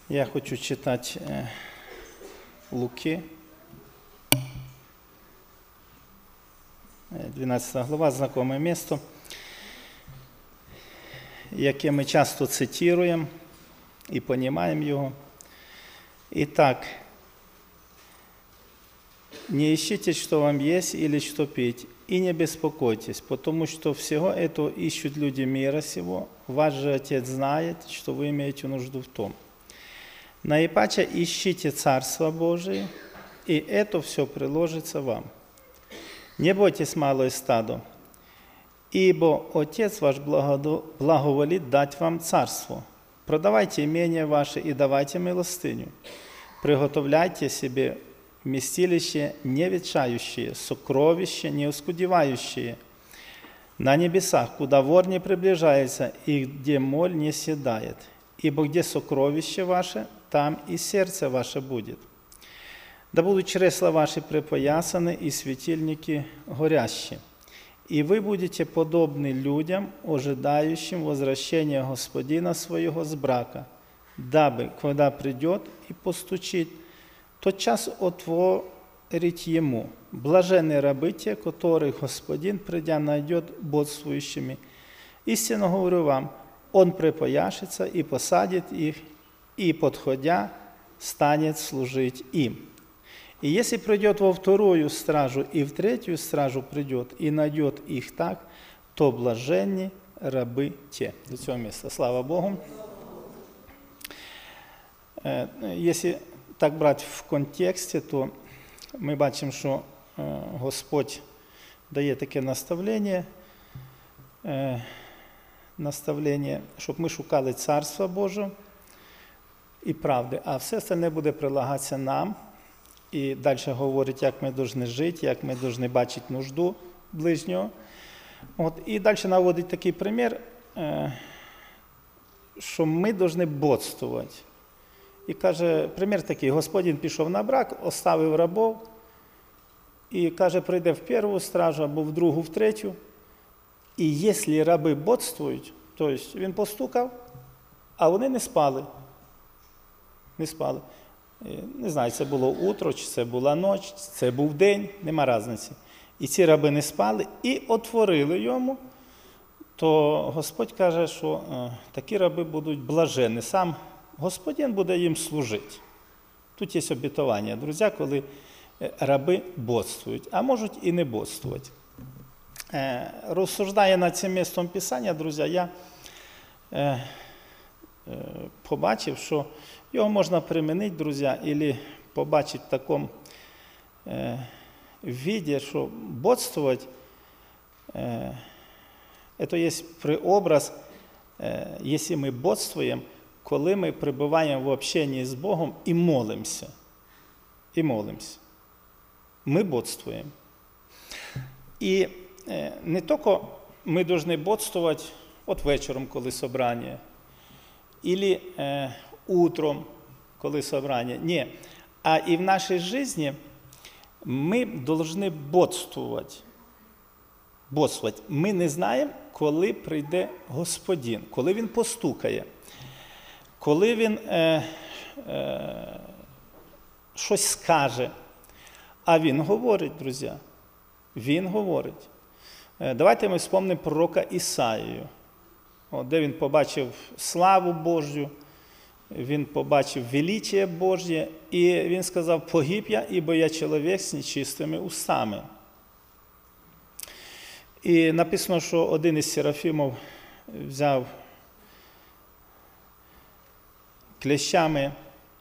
Я хочу читать Луки, 12 глава, знакоме місто, яке ми часто цитуємо і розуміємо його. Итак, не ищите, что вам есть или что пить, и не беспокойтесь, потому что всего этого ищут люди мира сего. Ваш же Отец знает, что вы имеете нужду в том. Наипаче ищите Царство Божие, и это все приложится вам. Не бойтесь, малое стадо, ибо Отец ваш благоволит дать вам царство. Продавайте имение ваше и давайте милостыню. Приготовляйте себе вместилище не ветшающее, сокровище не оскудевающее, на небесах, куда вор не приближается и где моль не седает. Ибо где сокровище ваше, там и сердце ваше будет. Да будут чресла ваши припоясаны и светильники горящие. И вы будете подобны людям, ожидающим возвращения Господина своего с брака, дабы, когда придет и постучит, тотчас отворить ему. Блаженные рабы те, которых Господин, придя, найдет бодствующими. Истинно говорю вам, он припояшется и посадит их, и, подходя, станет служить им. И если придет во вторую стражу и в третью стражу придет и найдет их так, то блаженні раби те. До цього місця. Слава Богу. Якщо так брати в контексті, то ми бачимо, що Господь дає таке наставлення, щоб ми шукали Царства Божого і правди, а все остальне буде прилагатися нам. І далі говорить, як ми повинні жити, як ми повинні бачити нужду ближнього. І далі наводить такий примір, що ми повинні бодствувати. І каже, примір такий, Господин пішов на брак, оставив рабов, і каже, прийде в першу стражу, або в другу, в третю. І якщо раби бодствують, тобто він постукав, а вони не спали. Не спали. Не знаю, це було утро, чи це була ніч, чи це був день, нема різниці. І ці раби не спали і отворили йому, то Господь каже, що такі раби будуть блаженні. Сам Господин буде їм служити. Тут є обітування, друзі, коли раби бодствують, а можуть і не бодствувати. Розсуждая над цим місцем Писання, друзі, я побачив, що його можна примінити, друзі, або побачити в такому віді, що бодствувати – це є преобраз, якщо ми бодствуємо, коли ми перебуваємо в общенні з Богом і молимося. І молимося. Ми бодствуємо. І не тільки ми повинні бодствувати от вечором, коли собрання, або утром, коли собрання. Ні. А і в нашій житті ми повинні бодствувати. Бодствувати. Ми не знаємо, коли прийде Господин, коли Він постукає, коли Він щось скаже. А Він говорить, друзі. Він говорить. Давайте ми вспомнимо пророка Ісаїю, де він побачив славу Божю, він побачив величие Божє, і він сказав, погиб я, ібо я чоловік з нечистими устами. І написано, що один із серафимів взяв клещами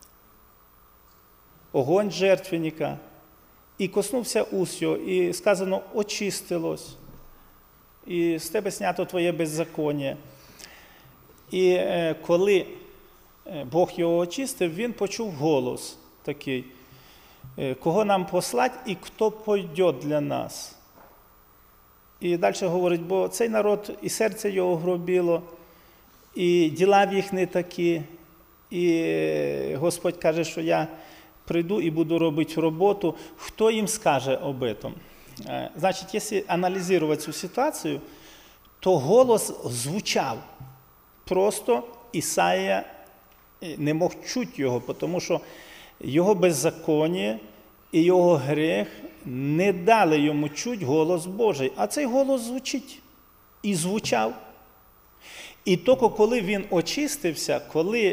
огонь жертвенника і коснувся уст його, і сказано, очистилось, і з тебе знято твоє беззаконня. І коли Бог його очистив, він почув голос такий, кого нам послати і хто пойде для нас. І далі говорить, бо цей народ і серце його гробіло, і діла в їх не такі. І Господь каже, що я прийду і буду робити роботу. Хто їм скаже об этом? Значить, якщо аналізувати цю ситуацію, то голос звучав. Просто Ісаїя не мог чути його, тому що його беззаконня і його гріх не дали йому чути голос Божий. А цей голос звучить. І звучав. І тільки коли він очистився, коли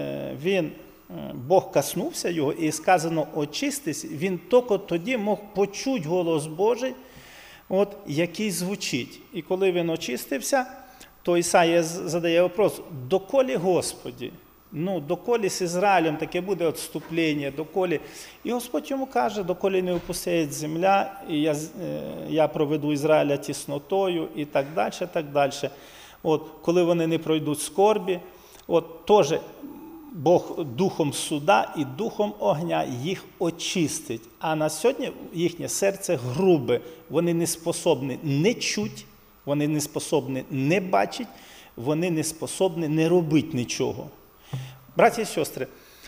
Бог коснувся його і сказано «очистись», він тільки тоді мог почути голос Божий, який звучить. І коли він очистився, то Ісая задає вопрос: «Доколі, Господі?» Доколі з Ізраїлем таке буде відступлення, доколі. І Господь йому каже: «Доколі не опустеє земля, і я проведу Ізраїля тіснотою», і так далі, так далі. Коли вони не пройдуть скорбі, теж Бог духом суда і духом огня їх очистить. А на сьогодні їхнє серце грубе, вони не способні не чути, вони не способні не бачити, вони не способні не робити нічого. Браті і сестри,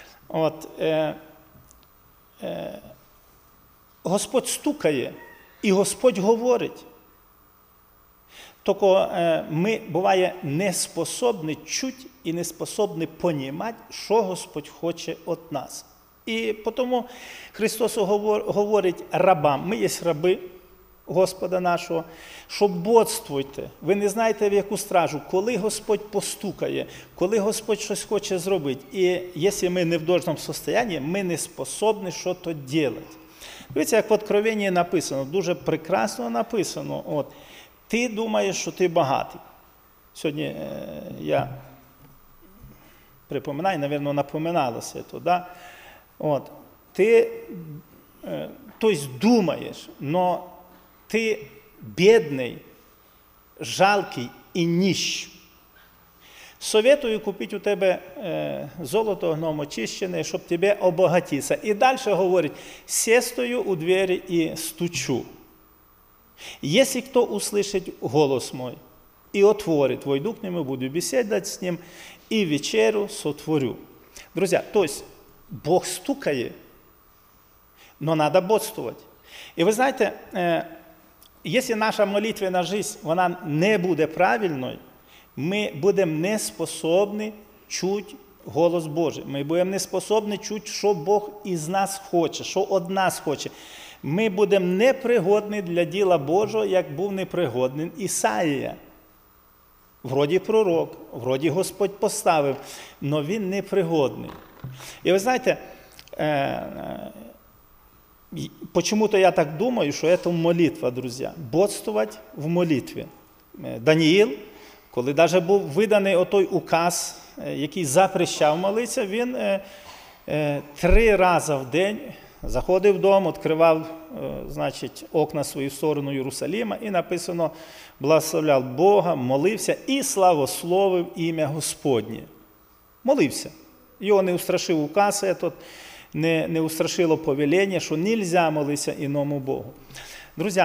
Господь стукає і Господь говорить. Тільки ми, буває, не способні чути і не способні розуміти, що Господь хоче від нас. І тому Христос говорить рабам, ми є раби Господа нашого, що бодствуйте. Ви не знаєте, в яку стражу, коли Господь постукає, коли Господь щось хоче зробити. І якщо ми не в должному стані, ми не способні щось робити. Дивіться, як в Откровенні написано, дуже прекрасно написано. Ти думаєш, що ти багатий. Сьогодні я припоминаю, мабуть, напоминалося це, да? Ти, тобто, думаєш, але ти бідний, жалкий і ніщ. Советую купити у тебе золото гном очищене, щоб тебе обогатитися. І далі говорить: «Сестою у двері і стучу. Если кто услышит голос мой и отворит, войду к нему, буду беседовать с ним, и вечеру сотворю». Друзья, то есть Бог стукает, но надо бодствовать. И вы знаете, если наша молитвенна жизнь, вона не буде правильною, ми будемо не способні чути голос Божий. Ми будемо не способні чути, що Бог із нас хоче, що від нас хоче. Ми будемо непригодні для діла Божого, як був непригодний Ісаїя. Вроді пророк, вроді Господь поставив, але він непригодний. І ви знаєте, почему-то я так думаю, що це молитва, друзі. Бодствувати в молитві. Даниїл, коли навіть був виданий отой указ, який запрещав молитися, він 3 рази в день заходив вдома, відкривав, окна свої в сторону Єрусалима і написано: благословляв Бога, молився і славословив ім'я Господнє. Молився. Його не устрашив указ, не устрашило повеління, що не можна молитися іному Богу. Друзі,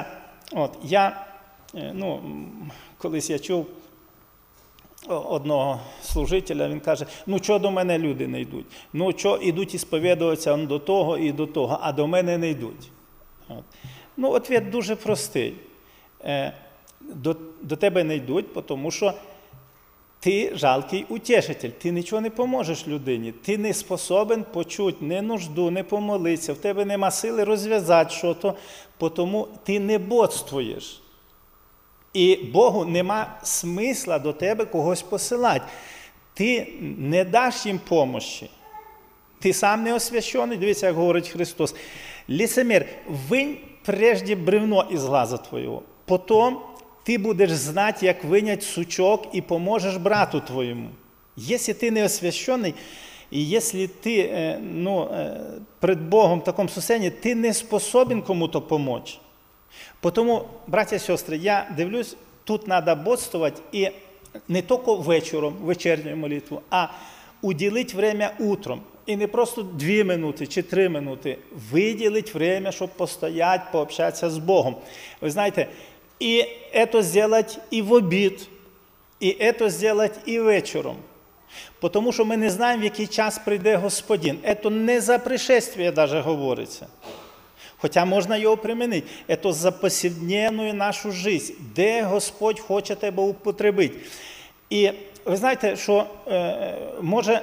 колись я чув одного служителя, він каже: чого до мене люди не йдуть? Чого йдуть і сповідуватися до того і до того, а до мене не йдуть? Відповідь дуже простий. До тебе не йдуть, тому що ти жалкий утішитель, ти нічого не поможеш людині, ти не способен почути не нужду, не помолитися, в тебе нема сили розв'язати щось, тому ти не бодствуєш. І Богу нема смисла до тебе когось посилати. Ти не даш їм помощі. Ти сам не освящений, дивіться, як говорить Христос. Лицемір, винь прежде бревно із глаза твоєго, потім ти будеш знати, як винять сучок і поможеш брату твоєму. Якщо ти не освящений, і якщо ти перед Богом в такому состоянии, ти не способен кому-то допомогти. Тому, браті і сестри, я дивлюсь, тут треба бодствувати і не тільки вечором, вечірню молитву, а уділити время утром. І не просто 2 минути чи 3 минути. Виділити время, щоб постояти, пообщатися з Богом. Ви знаєте, і це зробити і в обід, і це зробити і вечором. Тому що ми не знаємо, в який час прийде Господин. Це не за пришествие навіть говориться. Хоча можна його примінити. Це за повсякденну нашу життя, де Господь хоче тебе употребити. І ви знаєте, що може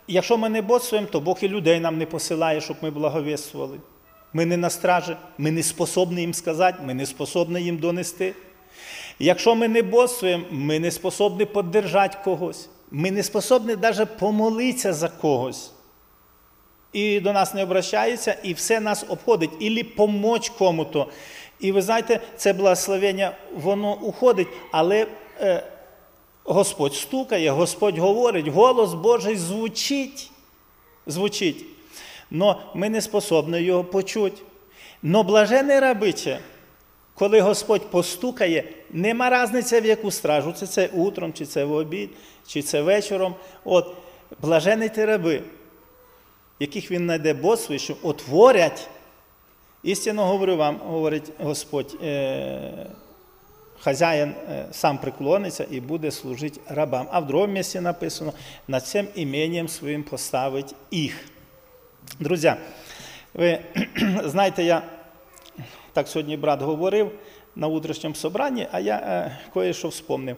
Якщо ми не боцтвуємо, то Бог і людей нам не посилає, щоб ми благовіствували. Ми не на стражі, ми не способні їм сказати, ми не способні їм донести. Якщо ми не боцтвуємо, ми не способні підтримати когось. Ми не способні навіть помолитися за когось. І до нас не обращаються, і все нас обходить. Ілі помочь кому-то. І ви знаєте, це благословення, воно уходить, але Господь стукає, Господь говорить, голос Божий звучить. Но ми не способні його почути. Но блажене рабиче, коли Господь постукає, нема різниці в яку стражу, чи це утром, чи це в обід, чи це вечором. От, блажені ті раби, яких він знайде боцтво, що отворять. Істинно говорю вам, говорить Господь, хазяїн сам преклониться і буде служити рабам. А в другому місці написано, над цим імением своїм поставить їх. Друзі, ви знаєте, я так сьогодні брат говорив на утрішньому собранні, а я кое-що вспомнив.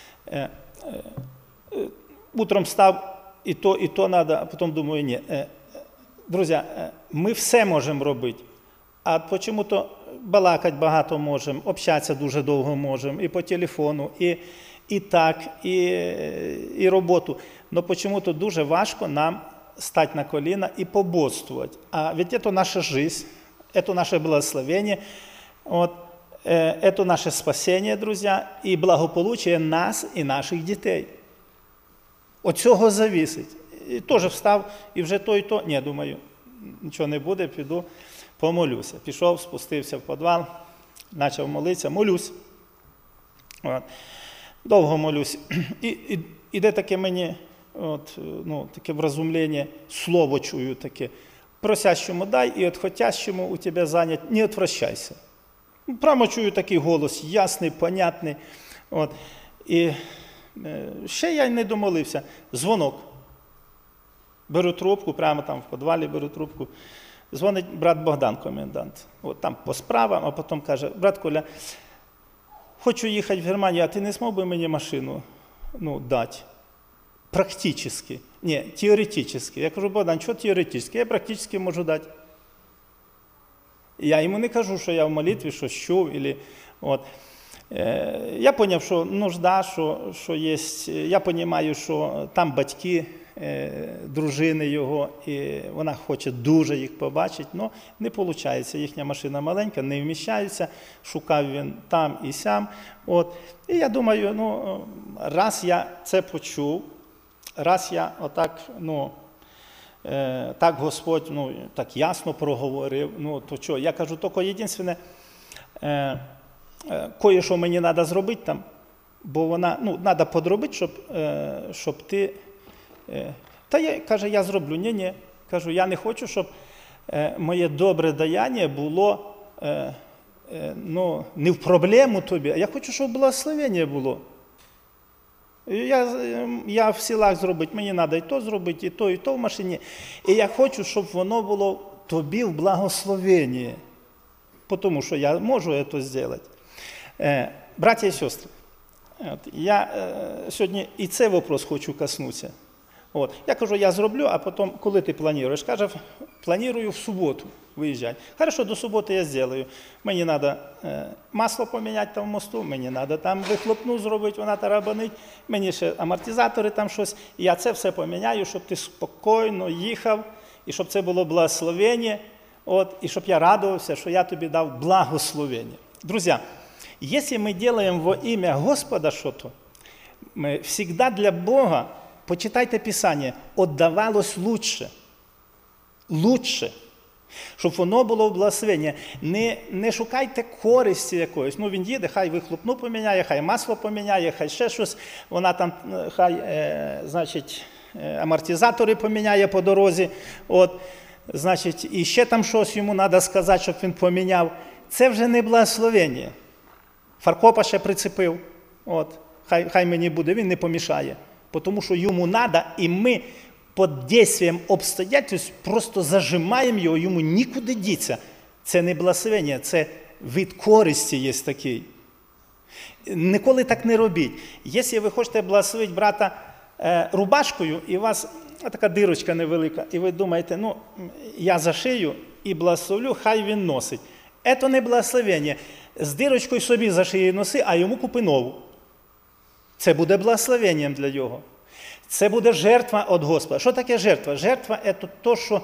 Утром став і то треба, а потім думаю, ні. Друзі, ми все можемо робити, а чому-то балакати багато можемо, общатися дуже довго можемо, і по телефону, і так, і роботу. Но чому-то дуже важко нам стать на колено и пободствовать. А ведь это наша жизнь, это наше благословение, вот, это наше спасение, друзья, и благополучие нас и наших дітей. От цього зависить. І теж встав, і вже то, і то. Ні, думаю, нічого не буде, піду, помолюся. Пішов, спустився в підвал, почав молитися, молюсь. От. Довго молюсь. І іде таке мені, от, ну, таке вразумлення, слово чую таке. Просящому дай, і от хотящому у тебе занять, не отвращайся. Прямо чую такий голос, ясний, понятний. От. І ще я й не домолився. Дзвонок. Беру трубку, прямо там в підвалі беру трубку. Дзвонить брат Богдан, комендант. От там по справам, а потім каже, брат Коля, хочу їхати в Германію, а ти не змог би мені машину дати? Практически. Ні, теоретически. Я кажу, Богдан, що теоретически? Я практически можу дати. Я йому не кажу, що я в молитві щось чув. От. Я зрозумів, що нужда, що є. Я розумію, що там батьки, дружини його, і вона хоче дуже їх побачити, але не виходить. Їхня машина маленька, не вміщається, шукав він там і сям. От. І я думаю, раз я це почув, раз я отак, так Господь так ясно проговорив, то що? Я кажу, тільки єдине, кое-що мені треба зробити там, бо вона, треба підробити, щоб ти... Та я, каже, я зроблю. Ні. Кажу, я не хочу, щоб моє добре даяння було не в проблему тобі, а я хочу, щоб благословення було. Я в силах зробити, мені треба і то зробити, і то в машині. І я хочу, щоб воно було тобі в благословенні, тому що я можу це зробити. Браття і сестри, я сьогодні і цей вопрос хочу коснутися. От. Я кажу, я зроблю, а потім, коли ти плануєш? Каже, планую в суботу виїжджати. Хорошо, до суботи я зроблю. Мені треба масло поміняти там в мосту, мені треба там вихлопну зробити, вона тарабанить, мені ще амортизатори там щось. І я це все поміняю, щоб ти спокійно їхав, і щоб це було благословення, і щоб я радувався, що я тобі дав благословення. Друзі, якщо ми робимо во ім'я Господа щось, завжди для Бога, почитайте Писання, «Отдавалось лучше». Лучше. Щоб воно було в благословенні. Не шукайте користі якоїсь. Він їде, хай вихлопну поміняє, хай масло поміняє, хай ще щось. Вона там, хай, амортизатори поміняє по дорозі. Значить, і ще там щось йому треба сказати, щоб він поміняв. Це вже не благословення. Фаркопа ще прицепив. Хай мені буде, він не помішає. Тому що йому треба, і ми під дійством обстоятельств просто зажимаємо його, йому нікуди діться. Це не благословення, це вид користі є такий. Ніколи так не робіть. Якщо ви хочете благословити брата рубашкою, і у вас така дирочка невелика, і ви думаєте, ну, я зашию і благословлю, хай він носить. Це не благословення. З дирочкою собі зашиє носи, а йому купи нову. Це буде благословенням для нього. Це буде жертва від Господа. Що таке жертва? Жертва – це те, що,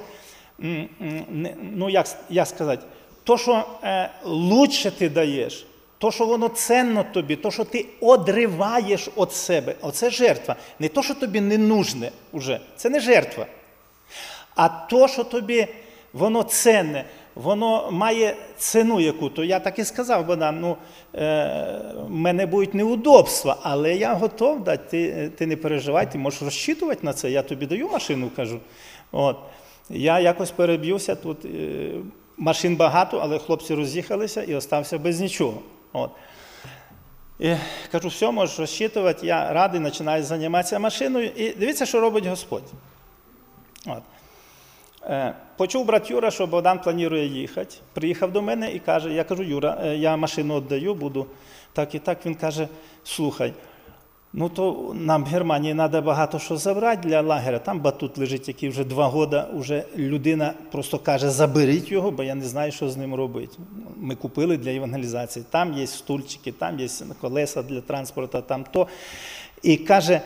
ну як сказати, то, що лучше ти даєш, то, що воно ценно тобі, то, що ти одриваєш від себе. Оце жертва. Не то, що тобі не нужне вже. Це не жертва. А то, що тобі воно ценне, воно має ціну яку-то. Я так і сказав, Богдан, ну, в мене будуть неудобства, але я готов дати, ти не переживай, ти можеш розчитувати на це, я тобі даю машину, кажу. От. Я якось переб'юся, тут машин багато, але хлопці роз'їхалися і остався без нічого. От. І кажу, все, можеш розчитувати, я радий, починаю займатися машиною. І дивіться, що робить Господь. От. Почув брат Юра, що Богдан планує їхати. Приїхав до мене і каже, я кажу, Юра, я машину віддаю, буду так і так. Він каже, слухай, ну то нам в Германії треба багато що забрати для лагеря. Там батут лежить, який вже 2 роки, вже людина просто каже, заберіть його, бо я не знаю, що з ним робити. Ми купили для евангелізації. Там є стульчики, там є колеса для транспорту, там то. І каже,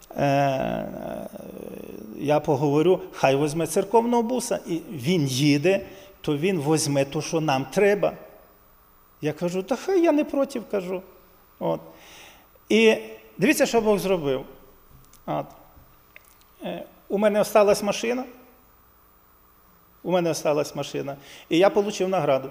я поговорю, хай візьме церковного буса, і він їде, то він візьме те, що нам треба. Я кажу, та хай я не проти, кажу. От. І дивіться, що Бог зробив. От. У мене осталась машина. І я отримав награду.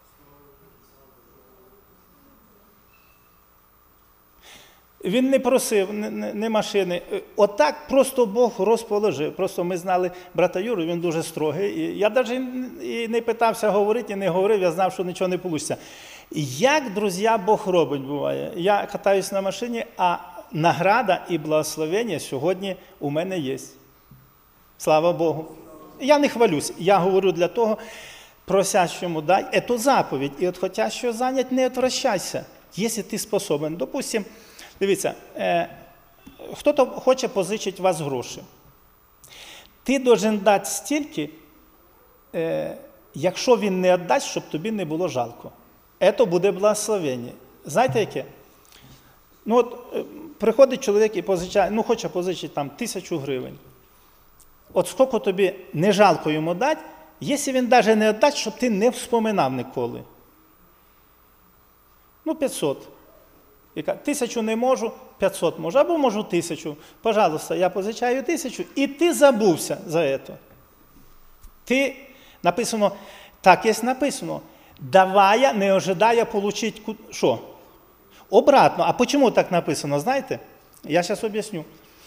Він не просив, не машини. Отак просто Бог розположив. Просто ми знали брата Юру, він дуже строгий. І я навіть і не питався говорити, і не говорив, я знав, що нічого не вийде. Як, друзі, Бог робить, буває. Я катаюсь на машині, а награда і благословення сьогодні у мене є. Слава Богу. Я не хвалюсь, я говорю для того, просящому дай, це заповідь. І от хотящого зайнять, не відвращайся, якщо ти способен. Допустим, дивіться, хто-то хоче позичити у вас гроші. Ти должен дати стільки, якщо він не віддасть, щоб тобі не було жалко. Це буде благословення. Знаєте яке? Ну от приходить чоловік і позичає, ну хоче позичити там 1000 гривень. От скільки тобі не жалко йому дати, якщо він навіть не віддасть, щоб ти не вспоминав ніколи. Ну 500. 1000 не можу, 500 можу, або можу 1000. Пожалуйста, я позичаю 1000, і ти забувся за це. Ти, написано, так є написано, давая, не ожидая получить, що? Обратно. А чому так написано, знаєте? Я зараз об'ясню.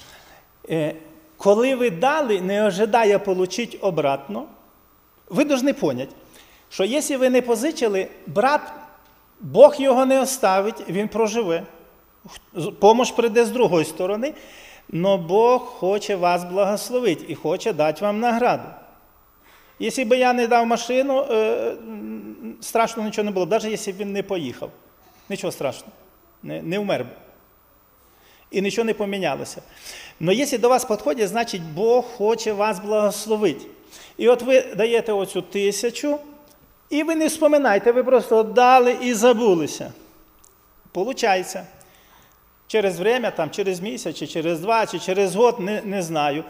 Коли ви дали, не ожидая получить обратно, ви повинні зрозуміти, що якщо ви не позичили, брат, Бог його не оставить, він проживе. Помощь прийде з другої сторони, але Бог хоче вас благословити і хоче дати вам награду. Якщо б я не дав машину, страшно нічого не було б, навіть якщо б він не поїхав. Нічого страшного, не вмер би. І нічого не помінялося. Але якщо до вас підходять, значить Бог хоче вас благословити. І от ви даєте оцю 1000, і ви не вспоминаєте, ви просто дали і забулися. Получається. Через время, там, через місяць, чи через 2, чи через год, не знаю.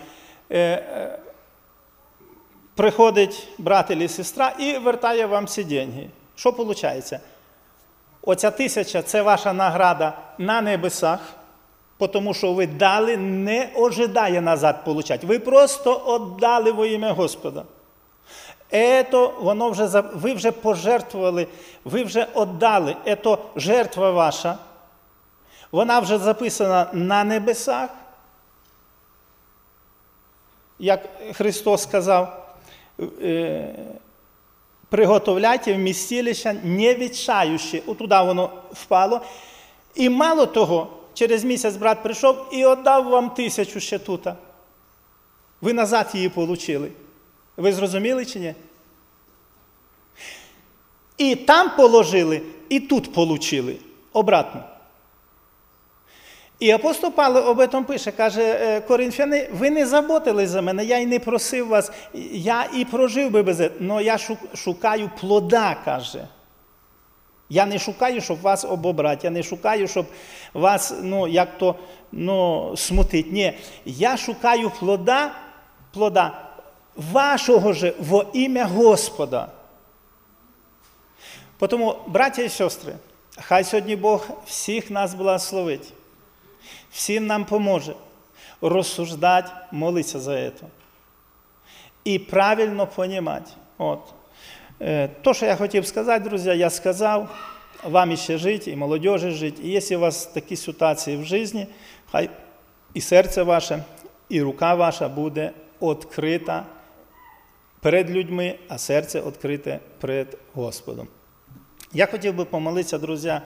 Приходить брат або сестра і вертає вам ці гроші. Що виходить? Оця 1000 – це ваша награда на небесах, тому що ви дали, не назад получати. Ви просто віддали во ім'я Господа. Ви вже пожертвували, ви вже віддали. Це жертва ваша. Вона вже записана на небесах. Як Христос сказав, приготовляйте вмістилища невідчаючі. Отуда воно впало. І мало того, через місяць брат прийшов і віддав вам 1000 ще тут. Ви назад її отримали. Ви зрозуміли чи ні? І там положили, і тут отримали. Обратно. І апостол Павло об этом пише, каже, коринфяни, ви не заботились за мене, я й не просив вас, я і прожив би без цього, але я шукаю плода, каже. Я не шукаю, щоб вас обобрати, я не шукаю, щоб вас, смутити. Ні, я шукаю плода вашого же во ім'я Господа. Тому, браття і сестри, хай сьогодні Бог всіх нас благословить, всім нам поможе розсуждати, молитися за це. І правильно розуміти. То, що я хотів сказати, друзі, я сказав, вам ще жити, і молодежі жити. І якщо у вас такі ситуації в житті, хай і серце ваше, і рука ваша буде відкрита перед людьми, а серце відкрите перед Господом. Я хотів би помолитися, друзі,